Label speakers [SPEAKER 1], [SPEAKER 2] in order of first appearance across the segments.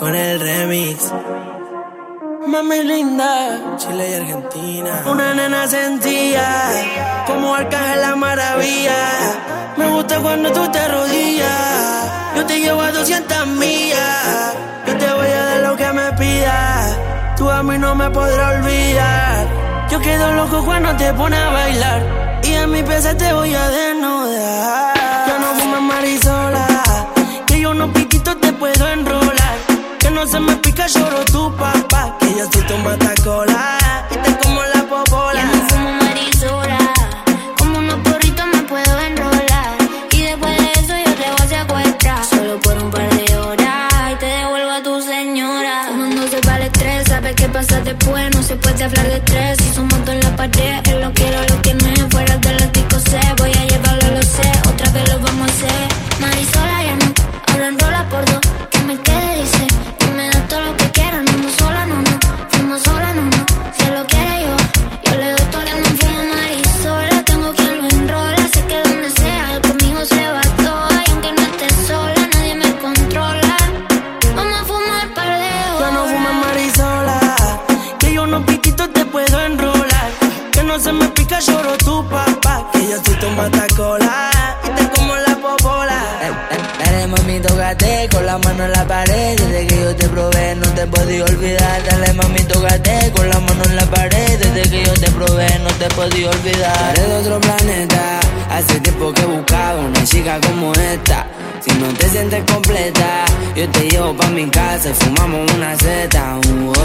[SPEAKER 1] con el remix. Mami linda, Chile y Argentina. Una nena sencilla, como Arcángel la maravilla. Me gusta cuando tú te arrodillas. Yo te llevo a 200 millas. Yo te voy a dar lo que me pidas. Tú a mí no me podrás olvidar. Yo quedo loco cuando te pones a bailar. Y en mi pieza te voy a desnudar. Yo no fumo marisola, que yo unos piquitos te puedo enrolar. Que no se me pica, lloro tu papá. Que yo soy tu matacola y te como la popola.
[SPEAKER 2] Yo no fumo marisola, como unos porritos me puedo enrolar. Y después de eso yo te voy a secuestrar. Solo por un par de horas y te devuelvo a tu señora. Fumándose para el estrés, sabes qué pasa después. No se puede hablar de estrés, si somos dos en la pared. Él lo quiero, lo que no es, fuera del látigo sé. Voy a llevarlo, lo sé, otra vez lo vamos a hacer. Marisola ya no, ahora enrola por dos. Que me quede, dice, y me da todo lo que quiera. No, no sola, no, no, fumo sola, no, no. Si él lo quiere yo le doy todo. Que no fumo marisola, tengo quien lo enrola. Sé que donde sea, conmigo se va todo. Y aunque no esté sola, nadie me controla. Vamos a fumar par de horas.
[SPEAKER 1] Yo no fumo marisola, que yo unos piquitos te puedo enrolar. Que no se me pica, lloro tu papá. Que yo soy tu matacola y te como la popola.
[SPEAKER 3] Dale mami, tócate con la mano en la pared. Desde que yo te probé no te podía olvidar. Dale mami, tócate con la mano en la pared. Desde que yo te probé no te podía olvidar. Eres de otro planeta, hace tiempo que buscaba una chica como esta. Si no te sientes completa, yo te llevo pa' mi casa y fumamos una zeta.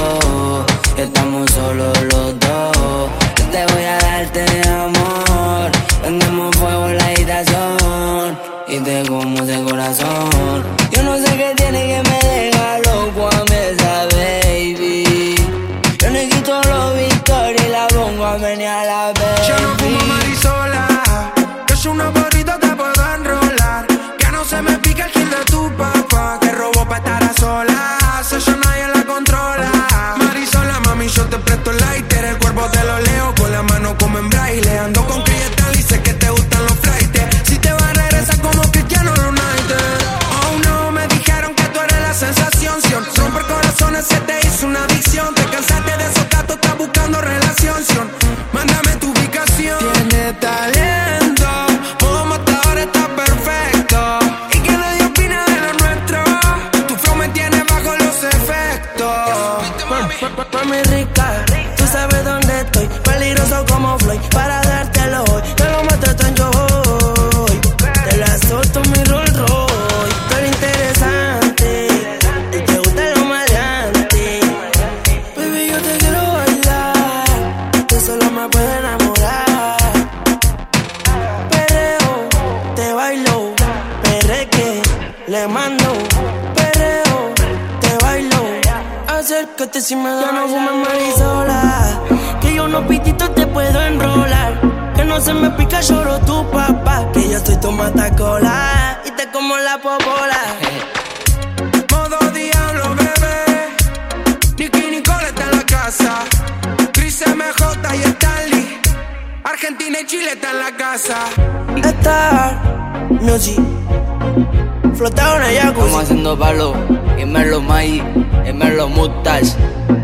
[SPEAKER 3] Estamos solos los dos. Yo te voy a darte amor. Prendemos fuego en la habitación y te como ese corazón. Yo no sé qué tiene que me deja loco a mí esa baby. Yo le quito los victorias y la pongo a menear a la baby.
[SPEAKER 4] Yo no fumo marisola, que es una porrita te puedo enrolar. Que no se me pica el kill de tu papá. Que robó pa' estar a solas, eso nadie la controla. Marisola, mami, yo te presto el lighter. El cuerpo te lo leo con la mano como en braille. Ando con Crystal y sé que te gustan los fraites. Si te vas a regresar como Cristiano Ronaldo. Oh no, me dijeron que tú eres la sensación. Romper corazones se te hizo una adicción. Te cansaste de esos gatos, estás buscando relación. Mándame tu ubicación. Tiene talento, modo matador está perfecto. Y que nadie opina de lo nuestro. Tu flow me tiene bajo los efectos.
[SPEAKER 1] Mami rica, tú sabes dónde estoy. Peligroso como Floyd, para dártelo hoy. Te lo mato tan yo hoy. Te la solto mi Rolls Royce. Tú eres interesante y te gusta lo maleante. Baby, yo te quiero bailar, tú solo me puedes enamorar. Perreo, te bailo, perreque, le mando. Perreo, te bailo, acércate si me da. Yo no fumo marisola, que yo unos pititos te puedo enrolar. Que no se me pica, lloro tu papá. Que yo soy tu matacola y te como la popola.
[SPEAKER 4] Modo diablo, bebé. Nicky Nicole está en la casa. Chris MJ y Stanley. Argentina y Chile está en la casa.
[SPEAKER 1] Star Music, flotado en el jacuzzi.
[SPEAKER 3] Estamos haciendo palo, y Merlo Mai, y Merlo Mustache.